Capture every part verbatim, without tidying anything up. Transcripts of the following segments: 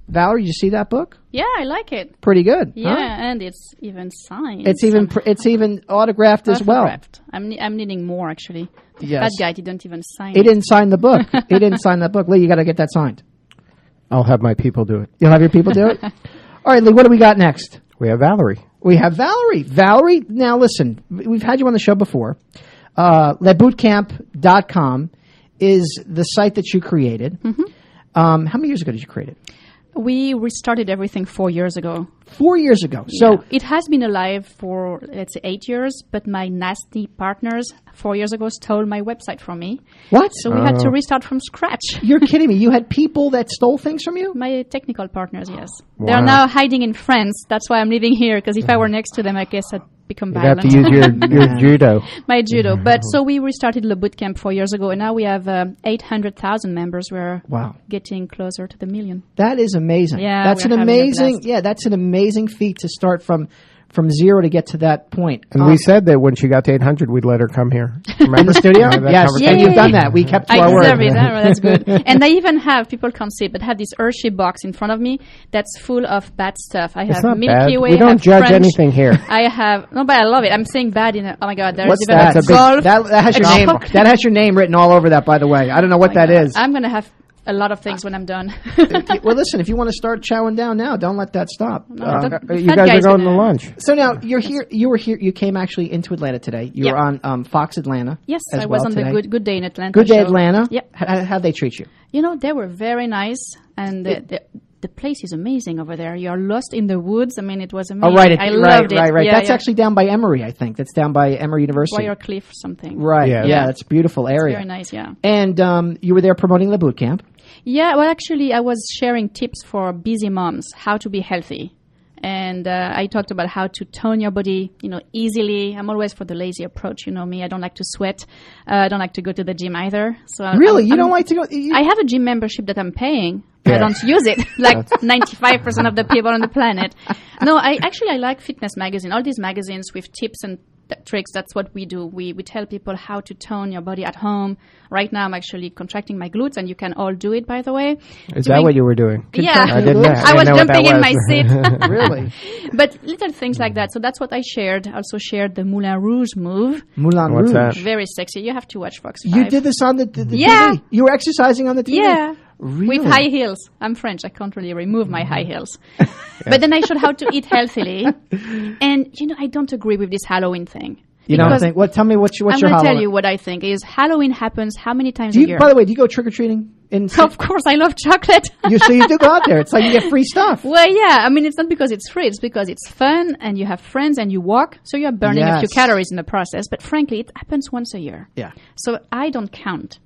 Valerie, did you see that book? Yeah, I like it. Pretty good. Yeah, huh? and it's even signed. It's even pr- it's even autographed as well. Autographed. I'm ne- I'm needing more actually. Yes. That guy didn't even sign He it. didn't sign the book. He didn't sign that book. Lee, you got to get that signed. I'll have my people do it. You'll have your people do it? All right, Lee, what do we got next? We have Valerie. We have Valerie. Valerie, now listen, we've had you on the show before. Uh, le bootcamp dot com is the site that you created. Mm-hmm. Um, how many years ago did you create it? We restarted everything four years ago. Four years ago. Yeah. So it has been alive for, let's say, eight years, but my nasty partners four years ago stole my website from me. what? So we had to restart from scratch. You're kidding me. You had people that stole things from you? My technical partners, yes. Wow. They're now hiding in France. That's why I'm living here, because if I were next to them, I guess I'd become You'd have violent. to use your, your judo. My judo. But so we restarted Le Bootcamp four years ago, and now we have um, eight hundred thousand members. We're Wow. getting closer to the million. That is amazing. Yeah, that's we're an having a amazing. blast. Yeah, that's an amazing feat to start from from zero to get to that point. And Um, we said that when she got to eight hundred, we'd let her come here. Remember? in the studio. Remember that Yes, conversation? and you've done that. We kept to I our word. deserve it. Huh? That's good. And I even have, people can't see it, but I have this Hershey box in front of me that's full of bad stuff. I It's have not Milky bad. Way. We I don't have judge French. anything here. I have, no, but I love it. I'm saying bad in a, oh my God, there's What's even that? a That's a big- golf. that, that has your a name. chocolate- That has your name written all over that. By the way, I don't know what Oh my that God. is. I'm going to have a lot of things when I'm done. Well, listen, if you want to start chowing down now, don't let that stop. No, Uh, the- Uh, the you fat guys are guy's going to gonna- lunch. so now you're here. You were here. You came actually into Atlanta today. You Yep. were on um, Fox Atlanta. Yes, as I was well on today. the Good Good Day in Atlanta. Good Day show. Atlanta. Yep. How, how'd they treat you? You know, they were very nice, and the, the, the place is amazing over there. You're lost in the woods. I mean, it was amazing. Oh, right. It, I right, loved it. right, right. Yeah, That's yeah. actually down by Emory, I think. That's down by Emory University. Warrior Cliff something. Right. Yeah. Yeah, Yeah. that's a beautiful area. Very nice, yeah. And um, you were there promoting the boot camp. Yeah, well, actually, I was sharing tips for busy moms, how to be healthy. And uh, I talked about how to tone your body, you know, easily. I'm always for the lazy approach, you know me. I don't like to sweat. Uh, I don't like to go to the gym either. So I'm- Really? I'm, you don't I'm- like to go? You, I have a gym membership that I'm paying. I Yeah. don't use it, like ninety-five percent of the people on the planet. No, I actually I like fitness magazine. All these magazines with tips and th- tricks. That's what we do. We we tell people how to tone your body at home. Right now, I'm actually contracting my glutes, and you can all do it. By the way, Is Doing- that what you were doing? Yeah, I didn't know. I didn't was know what that jumping in was. my seat. really? But little things like that. So that's what I shared. Also shared the Moulin Rouge move. Moulin What's Rouge. that? Very sexy. You have to watch Fox You five. did this on the, the, the Yeah. T V? You were exercising on the T V? Yeah. Really? With high heels. I'm French. I can't really remove my high heels. But then I showed how to eat healthily. And, you know, I don't agree with this Halloween thing. You don't Because think? What? Tell me what's your, what's I'm your going to Halloween? tell you what I think is Halloween happens how many times Do a you, year? by the way, do you go trick or treating? In Of course, I love chocolate. you, so you do go out there. It's like you get free stuff. Well, yeah. I mean, it's not because it's free. It's because it's fun and you have friends and you walk. So you're burning a few Yes. calories in the process. But frankly, it happens once a year. Yeah. So I don't count.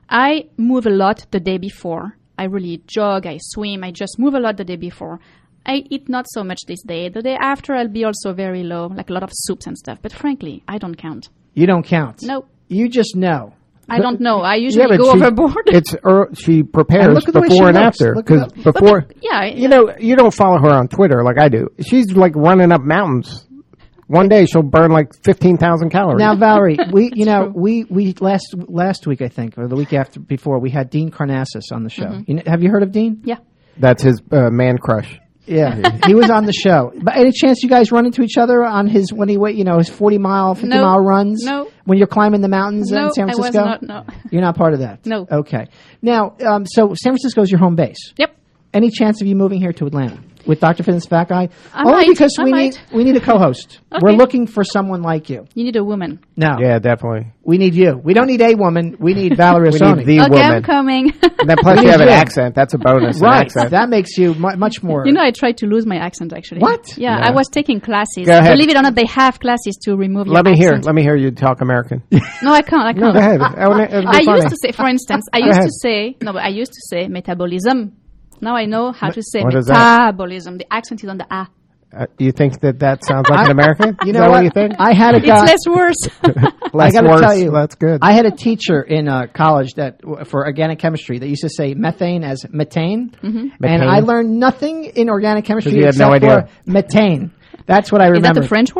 I move a lot the day before. I really jog, I swim, I just move a lot the day before. I eat not so much this day. The day after, I'll be also very low, like a lot of soups and stuff. But frankly, I don't count. You don't count. No. You just know. I don't know. I usually Yeah, but go she- overboard. It's er, she prepares And look at the way before she and looks. after Look because at that. before yeah. you know you don't follow her on Twitter like I do. She's like running up mountains. One day she'll burn like fifteen thousand calories. Now, Valerie, we you know true. we we last last week I think or the week after before we had Dean Karnassus on the show. Mm-hmm. You know, have you heard of Dean? Yeah. That's his uh, man crush. Yeah, he was on the show. But any chance you guys run into each other on his when he wait you know his forty mile, fifty No. mile runs? No. When you're climbing the mountains No, in San I was Francisco? not. No. You're not part of that. No. Okay. Now, um, so San Francisco is your home base. Yep. Any chance of you moving here to Atlanta with Doctor Fitness Fat Guy? I Only might. because I we might. need we need a co-host. Okay. We're looking for someone like you. You need a woman. No, Yeah, definitely. we need you. We don't need a woman. We need Valerie We Osoni. need the Okay, woman. I'm coming. And then plus We you have need an you. accent. That's a bonus. an Right. accent. That makes you mu- much more. You know, I tried to lose my accent, actually. What? Yeah, Yeah. I was taking classes. Go ahead. Believe it or not, they have classes to remove your Let me hear. accent. Let me hear you talk American. No, I can't. I can't. No, go ahead. I, wanna, it'll be I funny. used to say, for instance, I Go used ahead. to say, no, but I used to say metabolism. Now I know how to say What is that? metabolism. The accent is on the A. Uh, you think that that sounds like an American? You Is know that what? what you think? I had a It's guy. less worse. Less I gotta worse. tell you, That's good. I had a teacher in uh, college that for organic chemistry that used to say methane as methane, Mm-hmm. and I Methane? learned nothing in organic chemistry you had except no idea. for methane. That's what I Is remember. that a French word?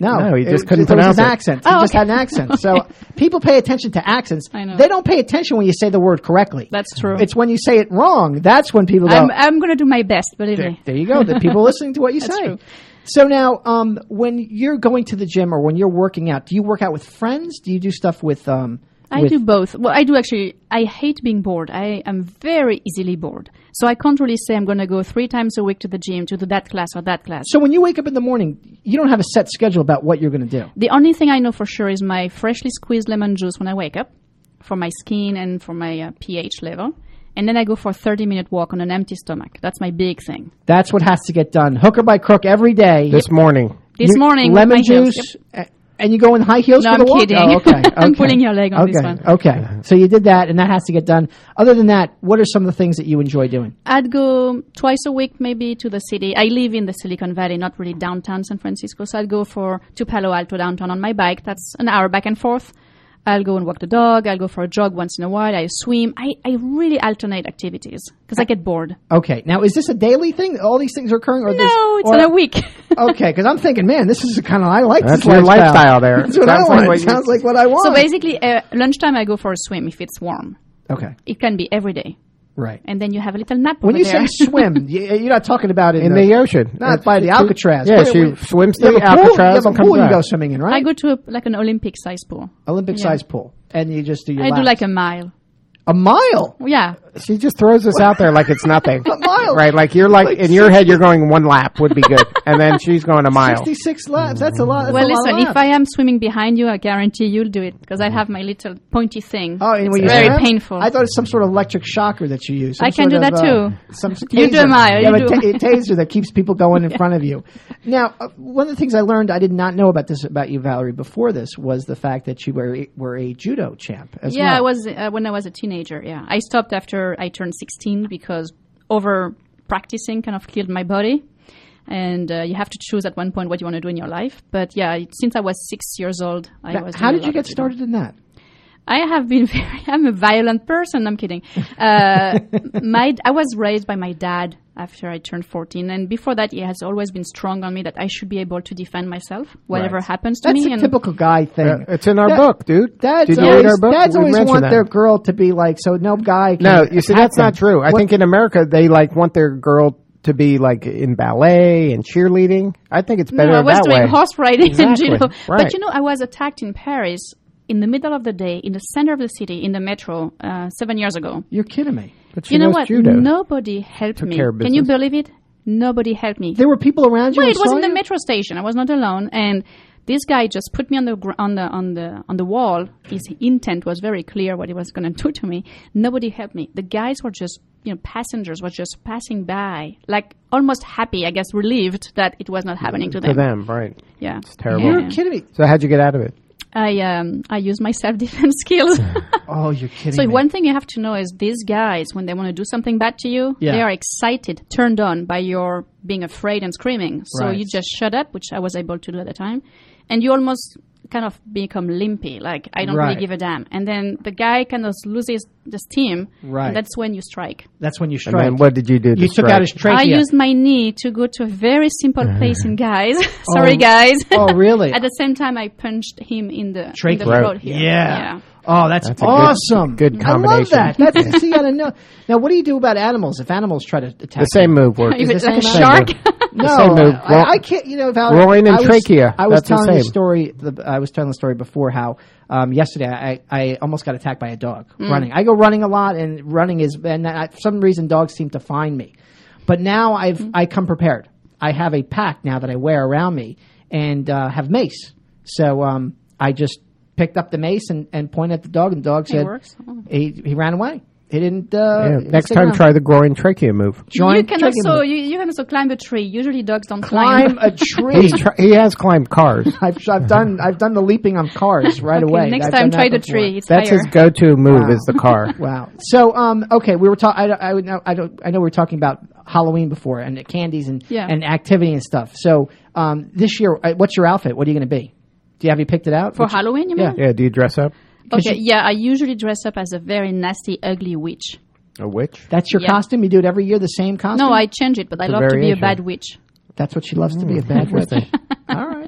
No, No, he it just was- couldn't it was pronounce an it. accent. Oh, he just okay. had an accent. So people pay attention to accents. I know. They don't pay attention when you say the word correctly. That's true. It's when you say it wrong. That's when people go. I'm, I'm going to do my best, believe there, me. there you go. The people listening to what you That's say. true. So now, um, when you're going to the gym or when you're working out, do you work out with friends? Do you do stuff with? Um, I with- do both. Well, I do actually. I hate being bored. I am very easily bored. So I can't really say I'm going to go three times a week to the gym to do that class or that class. So when you wake up in the morning, you don't have a set schedule about what you're going to do. The only thing I know for sure is my freshly squeezed lemon juice when I wake up for my skin and for my uh, pH level. And then I go for a thirty-minute walk on an empty stomach. That's my big thing. That's what has to get done. Hook or by crook every day. This morning. This You- morning, lemon with my heels. juice, a- and you go in high heels No, for the I'm walk? kidding. Oh, okay. I'm okay. pulling your leg on okay. this one. Okay. So you did that, and that has to get done. Other than that, what are some of the things that you enjoy doing? I'd go twice a week maybe to the city. I live in the Silicon Valley, not really downtown San Francisco. So I'd go for to Palo Alto downtown on my bike. That's an hour back and forth. I'll go and walk the dog. I'll go for a jog once in a while. I swim. I, I really alternate activities because I get bored. Okay. Now, is this a daily thing? All these things are occurring? Or this, No, it's or, on a week. Okay, because I'm thinking, man, this is kind of, I like That's this your lifestyle. lifestyle there. That's what Sounds I like want. what It you- sounds like what I want. So basically, uh, lunchtime I go for a swim if it's warm. Okay. It can be every day. Right. And then you have a little nap When over you there. say swim, you- you're not talking about it In the ocean. Not It's- by the it's- Alcatraz. Yeah, Wait, she wait. swims You to have the a pool, you Alcatraz have a and comes pool you back. go swimming in, right? I go to a, like an Olympic size pool. Olympic Yeah. size pool. And you just do your I do laps. like a mile. A mile? Yeah. She just throws this out there like it's nothing. A mile. Right, like you're like, Like in your head you're going one lap would be good. And then she's going a mile. sixty-six laps. That's a lot. That's Well, a lot listen, of if laps. I am swimming behind you, I guarantee you'll do it because I have my little pointy thing. Oh, and it's when you very swim? painful. I thought it's some sort of electric shocker that you use. Some I can sort do of, that uh, too. Some You do taser. a mile, Yeah, you a do ta- a a taser that keeps people going in front of you. Now, uh, one of the things I learned, I did not know about this about you, Valerie, before this, was the fact that you were a, were a judo champ as yeah, well. I was uh, when I was a teenager. Yeah, I stopped after I turned sixteen because over practicing kind of killed my body. And uh, you have to choose at one point what you want to do in your life. But yeah, it, since I was six years old, I Now, was. how doing did a you lot get of judo. started in that? I have been very. I'm a violent person. I'm kidding. Uh, my I was raised by my dad after I turned fourteen, and before that, he has always been strong on me that I should be able to defend myself, whatever Right. happens to That's me. a and typical guy thing. Uh, it's in our That- book, dude. Dads Did you always, read our book? dads We always mentioned want that. their girl to be like, so no guy can No, you see, attack that's not them. true. I What- think in America they like want their girl to be like in ballet and cheerleading. I think it's better no, I was that doing way. horse riding Exactly. and judo. Right. But you know, I was attacked in Paris in the middle of the day, in the center of the city, in the metro, uh, seven years ago. You're kidding me. But she You know knows what? judo. Nobody helped Took me. care of Can you business. believe it? Nobody helped me. There were people around you. Well, and it was saw in the you? metro station. I was not alone, and this guy just put me on the gr- on the on the on the wall. His intent was very clear what he was going to do to me. Nobody helped me. The guys were just, you know, passengers were just passing by, like almost happy, I guess, relieved that it was not happening to them. To them, right. Yeah, It's terrible. You're Yeah. kidding me. So how'd you get out of it? I um I use my self defense skills. Oh, you're kidding So me. one thing you have to know is these guys, when they want to do something bad to you, Yeah. they are excited, turned on by your being afraid and screaming. So Right. you just shut up, which I was able to do at the time, and you almost kind of become limpy, like I don't Right. really give a damn. And then the guy kind of loses the steam, Right. and that's when you strike. That's when you And strike. then what did you do? to you took strike? out his trachea. I used my knee to go to a very simple place in guys. Sorry, Oh. guys. Oh, really? At the same time, I punched him in the, in Trachea. the throat here. Yeah. yeah. Oh, that's, That's a good- awesome. good I love combination. that. That's see, you gotta know. Now, what do you do about animals if animals try to attack? The same move works. Is the it like a same shark? No, same move. I, Ro- I can't. You know, Valerie, Groin and I was, trachea. I was That's the telling the same. story. The, I was telling the story before how um, yesterday I, I almost got attacked by a dog Mm. running. I go running a lot, and running is and I, for some reason dogs seem to find me. But now I've Mm. I come prepared. I have a pack now that I wear around me and uh, have mace. So um, I just picked up the mace and, and pointed at the dog, and the dog It said works. Oh. he he ran away. He didn't. Uh, Yeah. Next stick time, around. try the groin trachea move. Joint you can trachea also move. you, you can also climb a tree. Usually dogs don't Climb climb. a tree. He's tr- he has climbed cars. I've, I've done I've done the leaping on cars right Okay, away. next I've time done try that the before. tree. It's That's higher. his go-to move Wow. is the car. Wow. So um okay, we were talking. I, I would know I don't I know we were talking about Halloween before and the candies and Yeah. and activity and stuff. So um this year, uh, what's your outfit? What are you going to be? Do you have you picked it out For What's- Halloween, you Yeah. mean? Yeah, do you dress up? Okay, you- yeah, I usually dress up as a very nasty, ugly witch. A witch? That's your Yeah. costume. You do it every year, the same costume. No, I change it, but I It's a love to be a variation. bad witch. That's what she loves to be, a bad witch. All right.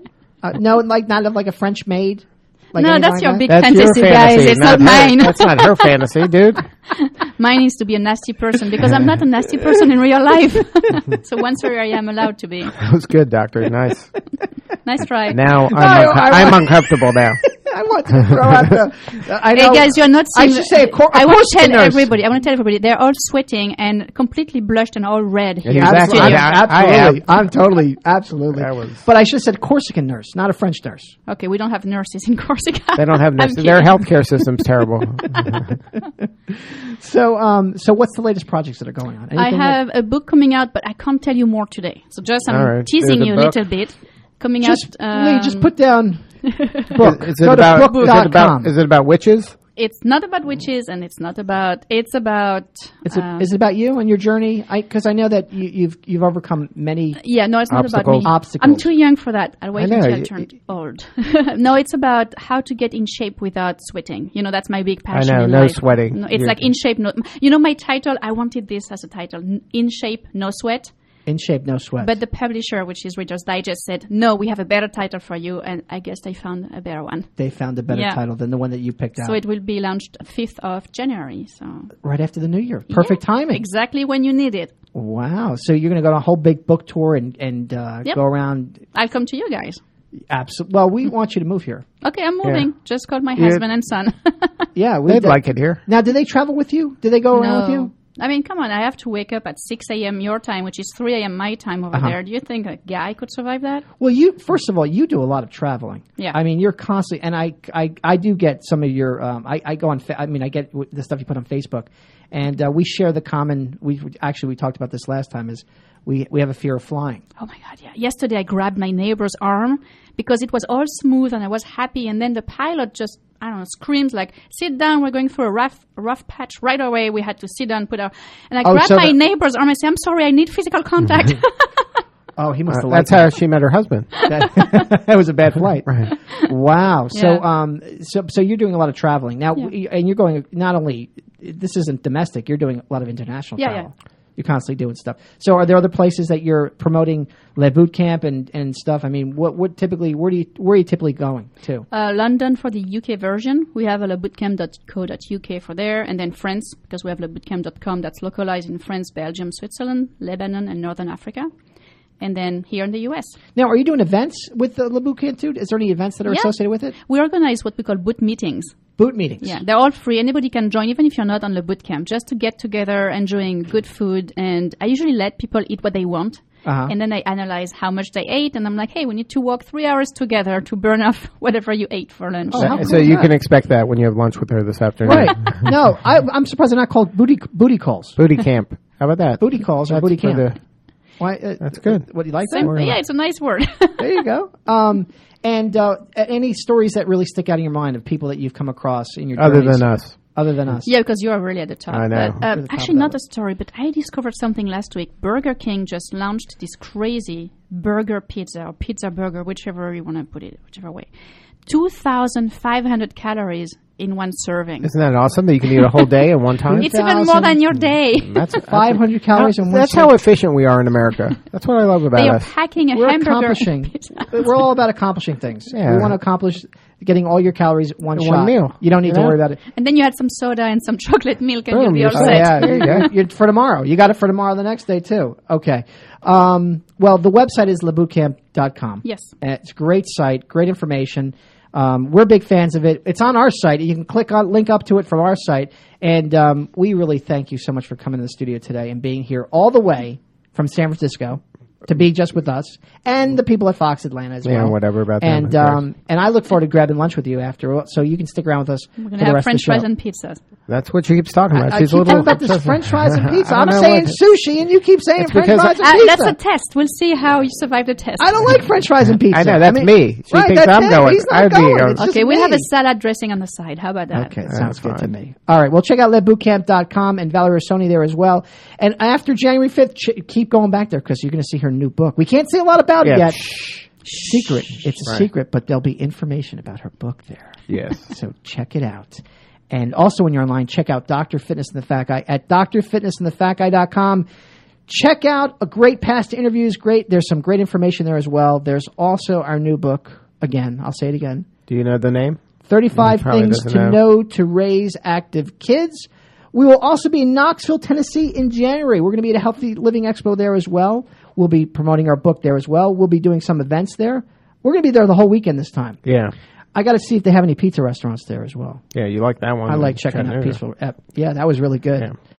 Uh, no, like not like a French maid. Like no, anything that's like your that? big That's fantasy, your guys. fantasy, It's not, her. mine. That's not her fantasy, dude. Mine is to be a nasty person because I'm not a nasty person in real life. So once I am allowed to be. That was good, doctor. Nice. Nice try. Now I'm, No, unco- I- I- I'm uncomfortable now. I want to throw out the. I know. Hey guys, you're not I seeing. should say, of cour- of I want course to tell the nurse. everybody. I want to tell everybody they're all sweating and completely blushed and all red here. Yeah, exactly. in the studio. Yeah, I- I absolutely. am. I'm totally, absolutely. That was- But I should have said Corsican nurse, not a French nurse. Okay, we don't have nurses in Corsica. They don't have I'm nurses. kidding. Their healthcare system's terrible. So, um, so what's the latest projects that are going on? I Anything have a book coming out, but I can't tell you more today. So just I'm All right. teasing There's a you a book. little bit. Coming that, just, out. Lee, Um, just put down book. Is it Go about? to Is book it dot about? com. Is it about witches? It's not about witches, and it's not about. It's about. Is it, um, is it about you and your journey? Because I, I know that you, you've you've overcome many. Yeah, no, it's not about Obstacles. me. Obstacles. I'm too young for that. I'll wait I know, until I you- turn old. No, it's about how to get in shape without sweating. You know, that's my big passion. know, in no life. sweating. No, it's You're- like in shape. No, you know, my title. I wanted this as a title: N- In shape, no sweat. In shape, no sweat. But the publisher, which is Reader's Digest, said, "No, we have a better title for you." And I guess they found a better one. they found a better Yeah. title than the one that you picked out. So it will be launched fifth of January. So right after the new year. Perfect Yeah, timing. exactly when you need it. Wow. So you're going to go on a whole big book tour and, and uh, Yep. go around. I'll come to you guys. Absolutely. Well, we want you to move here. Okay, I'm moving. Just called my Yeah. husband and son. Yeah. We They'd did- like it here. Now, do they travel with you? Do they go around with you? I mean, come on. I have to wake up at six a.m. your time, which is three a.m. my time over Uh-huh. there. Do you think a guy could survive that? Well, you first of all, you do a lot of traveling. Yeah. I mean, you're constantly, and I, I, I do get some of your. Um, I, I go on. Fa- I mean, I get w- the stuff you put on Facebook, and uh, we share the common. We actually we talked about this last time. Is we we have a fear of flying. Oh my God, yeah. Yesterday I grabbed my neighbor's arm because it was all smooth and I was happy. And then the pilot just, I don't know, screams like, sit down, we're going through a rough, a rough patch. Right away we had to sit down, put our, and I Oh, grabbed so my the- neighbor's arm. I said, I'm sorry, I need physical contact. Oh, he must Uh, have that's liked how she met her husband. that. That was a bad flight. Right. Wow. So, Yeah. um, so, so you're doing a lot of traveling now, Yeah. w- and you're going not only. This isn't domestic. You're doing a lot of international Yeah, travel. You're constantly doing stuff. So, are there other places that you're promoting Le Boot Camp and, and stuff? I mean, what what typically where do you where are you typically going to? Uh, London for the U K version. We have a lebootcamp dot co dot U K for there. And then France, because we have lebootcamp dot com that's localized in France, Belgium, Switzerland, Lebanon, and Northern Africa. And then here in the U S. Now, are you doing events with the Le Boot Camp too? Is there any events that are Yeah. associated with it? We organize what we call boot meetings. Boot meetings. Yeah, they're all free. Anybody can join, even if you're not on the boot camp, just to get together, enjoying good food. And I usually let people eat what they want. Uh-huh. And then I analyze how much they ate. And I'm like, hey, we need to walk three hours together to burn off whatever you ate for lunch. Oh, how so cool is you that? can expect that when you have lunch with her this afternoon. Right. No, I, I'm surprised they're not called booty booty calls. Booty camp. How about that? Booty calls or That's booty for camp. the- Why? Uh, That's good. What do you like Same- that? yeah, it's a nice word. There you go. Um, and uh, a- any stories that really stick out in your mind of people that you've come across in your Other journeys? than us. Other than us. Yeah, because you are really at the top. I know. But, You're uh, at the top actually, of not that a story, but I discovered something last week. Burger King just launched this crazy burger pizza or pizza burger, whichever you want to put it, whichever way. two thousand five hundred calories in one serving. Isn't that awesome that you can eat a whole day in one time? It's even more than your day. That's five hundred calories in one. That's serving. how efficient we are in America. That's what I love about They are us. packing a We're hamburger. accomplishing. We're all about accomplishing things. Yeah. We want to accomplish getting all your calories one In shot. one meal. You don't need You to know? worry about it. And then you add some soda and some chocolate milk and Boom, you'll be you're all set. Oh, set. yeah, there you go. You're for tomorrow. You got it for tomorrow the next day, too. Okay. Um, well, the website is le boot camp dot com. Yes. Uh, It's a great site, great information. Um, we're big fans of it. It's on our site. You can click on, link up to it from our site. And um, we really thank you so much for coming to the studio today and being here all the way from San Francisco to be just with us and the people at Fox Atlanta as Yeah, well. whatever about them, And who cares? um, and I look forward to grabbing lunch with you after, so you can stick around with us We're for going the to have rest French of the show. fries and pizzas. That's what she keeps talking about. I She's keep a little talking about this obsessed. French fries and pizza. I I'm don't know saying what- sushi, and you keep saying It's French because fries and Uh, pizza. that's a test. We'll see how you survive the test. I don't like French fries and pizza. I know, that's mean- me. She right, thinks that's I'm him. going. He's not I'd be going. going. It's just Okay, we'll have me. a salad dressing on the side. How about that? Okay, That's sounds good to fine. me. All right, well, check out let boot camp dot com and Valerie Rossoni there as well. And after January fifth, ch- keep going back there because you're going to see her new book. We can't say a lot about it Yeah. yet. Secret. It's a Right. secret, but there'll be information about her book there. Yes. So check it out. And also when you're online, check out Doctor Fitness and the Fat Guy at dr fitness and the fat guy dot com. Check out a great past interviews. Great. There's some great information there as well. There's also our new book, Again, I'll say it again. Do you know the name? thirty-five He probably things doesn't to know. know to raise active kids. We will also be in Knoxville, Tennessee in January. We're going to be at a Healthy Living Expo there as well. We'll be promoting our book there as well. We'll be doing some events there. We're going to be there the whole weekend this time. Yeah. I got to see if they have any pizza restaurants there as well. Yeah, you like that one. I like checking out Chattanooga. Peaceful. Uh, yeah, that was really good. Yeah.